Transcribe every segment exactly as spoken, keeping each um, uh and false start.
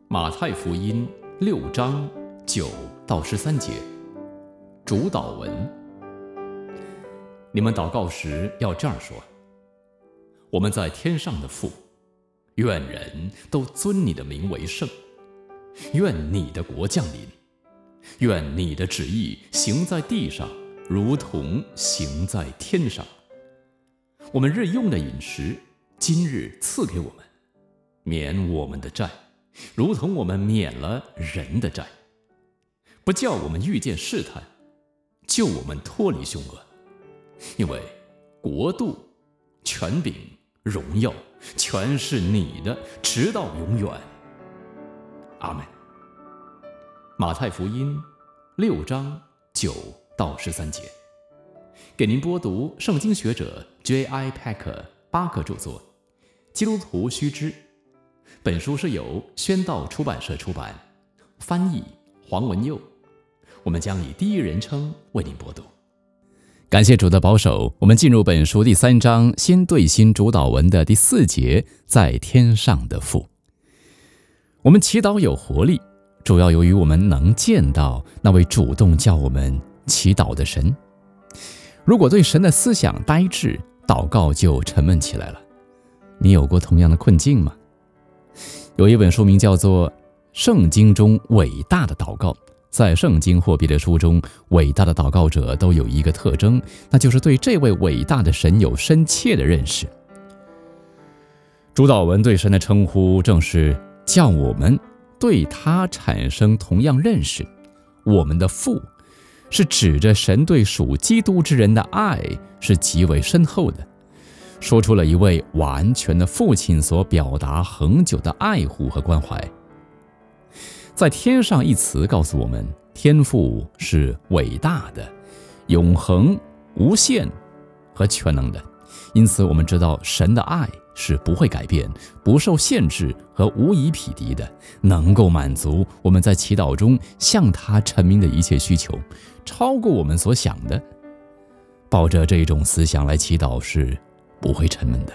马太福音六章九到十三节，主祷文。你们祷告时要这样说：我们在天上的父，愿人都尊你的名为圣，愿你的国降临，愿你的旨意行在地上，如同行在天上。我们日用的饮食，今日赐给我们，免我们的债，如同我们免了人的债，不叫我们遇见试探，救我们脱离凶恶。因为国度、权柄、荣耀，全是你的，直到永远。阿们。马太福音六章九到十三节，给您播读圣经学者 J I Packer 巴克著作，基督徒须知。本书是由宣道出版社出版，翻译黄文佑。我们将以第一人称为您播读。感谢主的保守，我们进入本书第三章新对新主祷文的第四节，在天上的父。我们祈祷有活力，主要由于我们能见到那位主动叫我们祈祷的神。如果对神的思想呆滞，祷告就沉闷起来了。你有过同样的困境吗？有一本书名叫做《圣经中伟大的祷告》。在圣经或别的书中，伟大的祷告者都有一个特征，那就是对这位伟大的神有深切的认识。主祷文对神的称呼正是叫我们对他产生同样认识。我们的父是指着神对属基督之人的爱是极为深厚的，说出了一位完全的父亲所表达恒久的爱护和关怀。在天上一词告诉我们，天父是伟大的、永恒、无限和全能的，因此我们知道神的爱是不会改变、不受限制和无以匹敌的，能够满足我们在祈祷中向他陈明的一切需求，超过我们所想的。抱着这种思想来祈祷是不会沉闷的。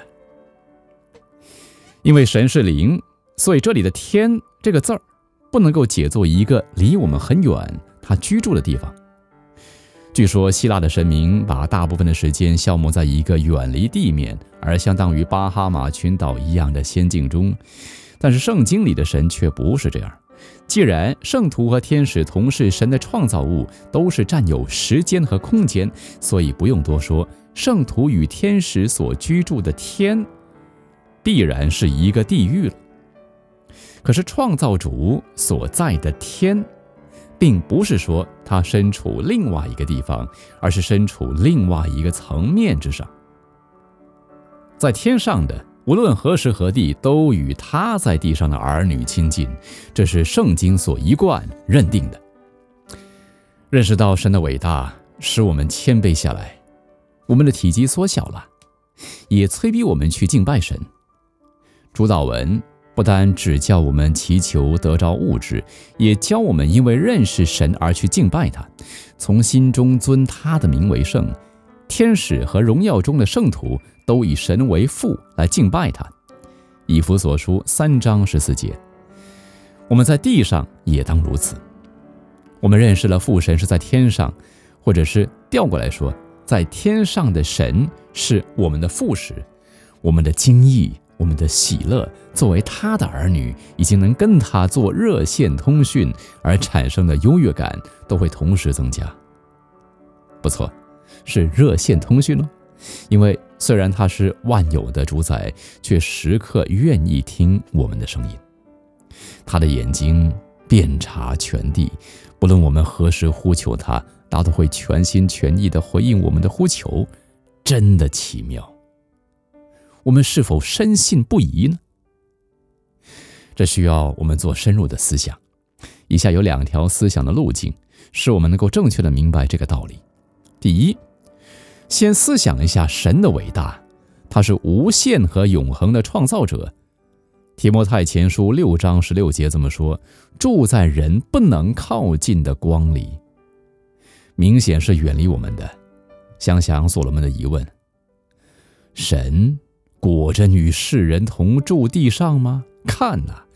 因为神是灵，所以这里的天这个字儿不能够解作一个离我们很远他居住的地方。据说希腊的神明把大部分的时间消磨在一个远离地面而相当于巴哈马群岛一样的仙境中，但是圣经里的神却不是这样。既然圣徒和天使同是神的创造物，都是占有时间和空间，所以不用多说，圣徒与天使所居住的天必然是一个地狱了。可是创造主所在的天，并不是说他身处另外一个地方，而是身处另外一个层面之上。在天上的，无论何时何地，都与他在地上的儿女亲近，这是圣经所一贯认定的。认识到神的伟大，使我们谦卑下来，我们的体积缩小了，也催逼我们去敬拜神。主祷文不单只教我们祈求得着物质，也教我们因为认识神而去敬拜他，从心中尊他的名为圣。天使和荣耀中的圣徒都以神为父来敬拜他。以弗所书三章十四节。我们在地上也当如此。我们认识了父神是在天上，或者是调过来说，在天上的神是我们的父时，我们的经意，我们的喜乐，作为他的儿女，已经能跟他做热线通讯而产生的优越感都会同时增加。不错，是热线通讯哦，因为虽然他是万有的主宰，却时刻愿意听我们的声音。他的眼睛遍察全地，不论我们何时呼求他，他都会全心全意地回应我们的呼求，真的奇妙。我们是否深信不疑呢？这需要我们做深入的思想。以下有两条思想的路径，使我们能够正确地明白这个道理。第一，先思想一下神的伟大，他是无限和永恒的创造者。提摩太前书六章十六节这么说：住在人不能靠近的光里。明显是远离我们的。想想所罗门的疑问：神果真与世人同住地上吗？看哪，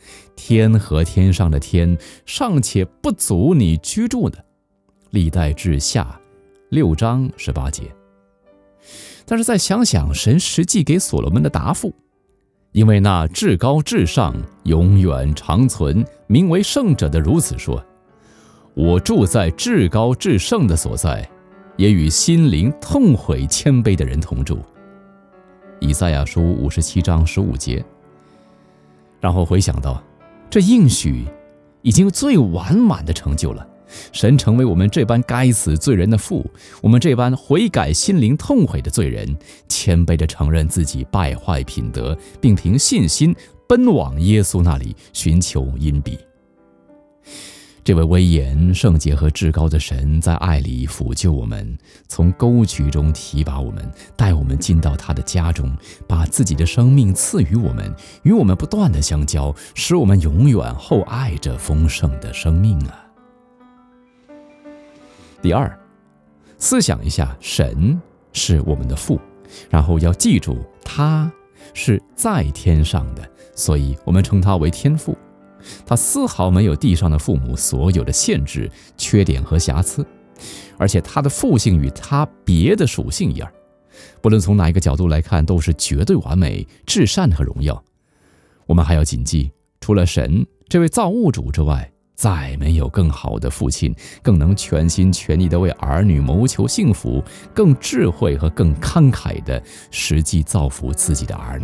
天和天上的天尚且不足你居住的。历代志下六章十八节。但是再想想神实际给所罗门的答复，因为那至高至上永远长存名为圣者的如此说，我住在至高至圣的所在，也与心灵痛悔谦卑的人同住。以赛亚书五十七章十五节。然后回想到这应许已经最完满的成就了，神成为我们这般该死罪人的父，我们这般悔改心灵痛悔的罪人，谦卑地承认自己败坏品德，并凭信心奔往耶稣那里寻求荫庇。这位威严圣洁和至高的神在爱里抚救我们，从沟渠中提拔我们，带我们进到他的家中，把自己的生命赐予我们，与我们不断的相交，使我们永远厚爱着丰盛的生命啊。第二，思想一下，神是我们的父，然后要记住他是在天上的，所以我们称他为天父。他丝毫没有地上的父母所有的限制、缺点和瑕疵，而且他的父性与他别的属性一样，不论从哪一个角度来看，都是绝对完美、至善和荣耀。我们还要谨记，除了神这位造物主之外，再没有更好的父亲，更能全心全意地为儿女谋求幸福，更智慧和更慷慨地实际造福自己的儿女。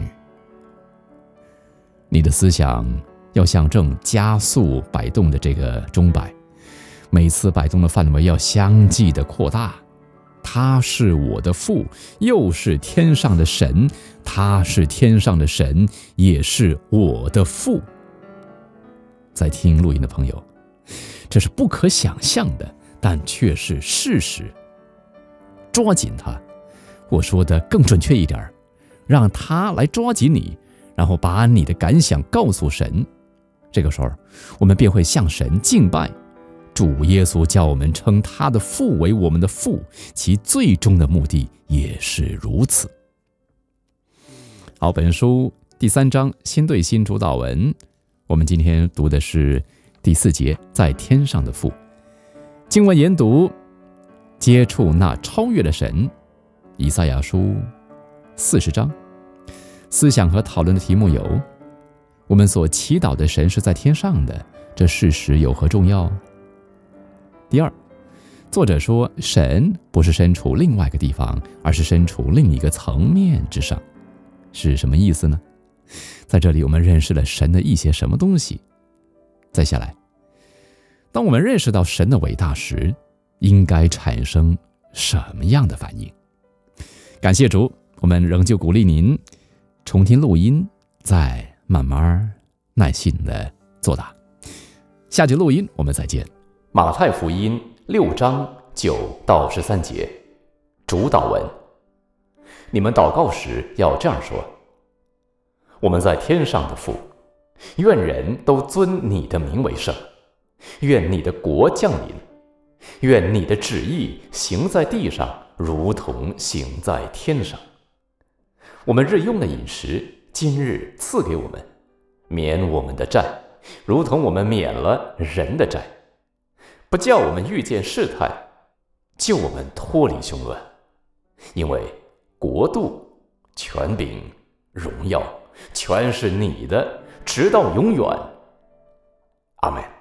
你的思想要像正加速摆动的这个钟摆，每次摆动的范围要相继的扩大。他是我的父，又是天上的神，他是天上的神，也是我的父。在听录音的朋友，这是不可想象的，但却是事实。抓紧他，或说的更准确一点，让他来抓紧你，然后把你的感想告诉神。这个时候，我们便会向神敬拜。主耶稣叫我们称他的父为我们的父，其最终的目的也是如此。好，本书第三章心对心主导文，我们今天读的是第四节，在天上的父。经文研读，接触那超越的神，以赛亚书四十章。思想和讨论的题目有：我们所祈祷的神是在天上的，这事实有何重要？第二，作者说神不是身处另外一个地方，而是身处另一个层面之上，是什么意思呢？在这里我们认识了神的一些什么东西。再下来，当我们认识到神的伟大时，应该产生什么样的反应？感谢主，我们仍旧鼓励您重听录音，再慢慢耐心的作答。下集录音我们再见。马太福音六章九到十三节，主导文：你们祷告时要这样说：我们在天上的父，愿人都尊你的名为圣，愿你的国降临，愿你的旨意行在地上，如同行在天上。我们日用的饮食，今日赐给我们，免我们的债，如同我们免了人的债，不叫我们遇见试探，救我们脱离凶乱。因为国度、权柄、荣耀，全是你的，直到永远。阿们。